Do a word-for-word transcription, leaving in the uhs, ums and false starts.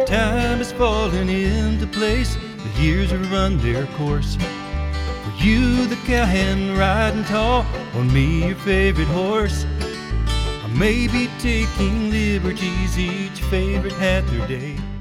Time is falling into place, the years have run their course. For you, the cowhand riding tall, on me, your favorite horse. I may be taking liberties, each favorite had their day.